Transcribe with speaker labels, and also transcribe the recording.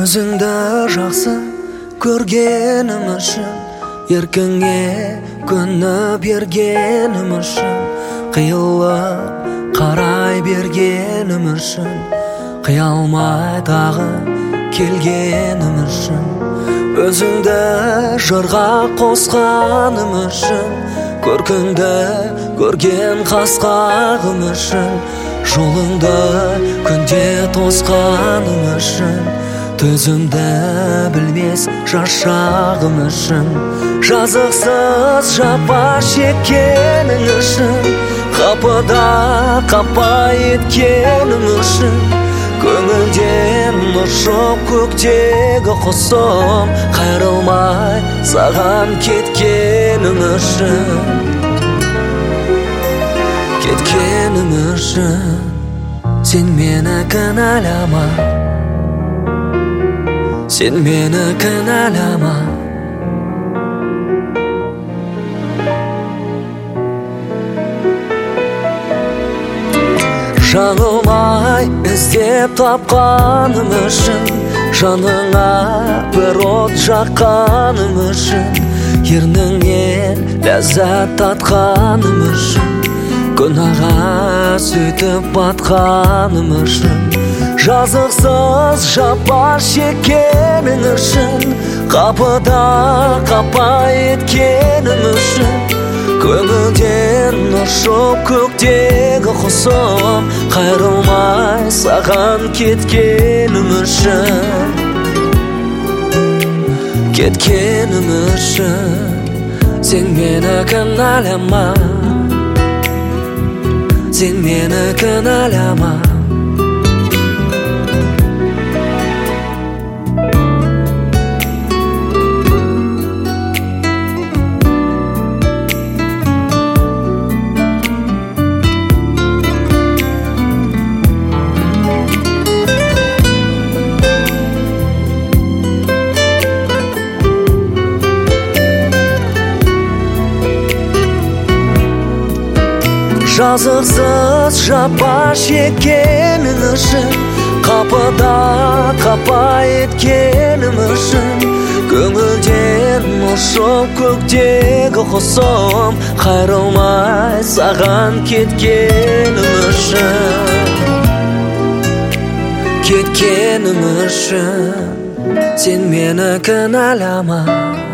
Speaker 1: Өзіңді жақсы көргенім үшін, еркіңе көніп бергенім үшін, қиылып қарай бергенім үшін, қия алмай тағы келгенім үшін, өзіңді жырға қосқаным үшін, көркіңді көрген қасқағым үшін, жолыңды күнде тосқаным үшін, төзімді білмес жашағым үшін, жазықсыз жапа шеккенің үшін, қапыда қапа еткенім үшін, көңілден ұшып көктегі құсым, қайрылмай саған кеткенім үшін, кеткенім үшін. Сен мені кінәлама, сен мені кінәлама. Жаңылмай іздеп тапқаным үшін, жаныңа бір от жаққаным үшін, ерніңнен ләззат татқаным үшін, күнәға сөйтіп батқаным үшін, жазықсыз жапа шеккенің үшін, қапыда қапа еткенім үшін, көңілден ұшып көктегі құсым, қайрылмай саған кеткенім үшін, кеткенім үшін. Сен мені кінәлама, сен мені кінәлама. Жазықсыз жапа шеккенің үшін, қапыда қапа еткенім үшін, көңілден ұшып көктегі құсым, қайрылмай саған кеткенім үшін, кеткенім үшін. Сен мені кінәлама,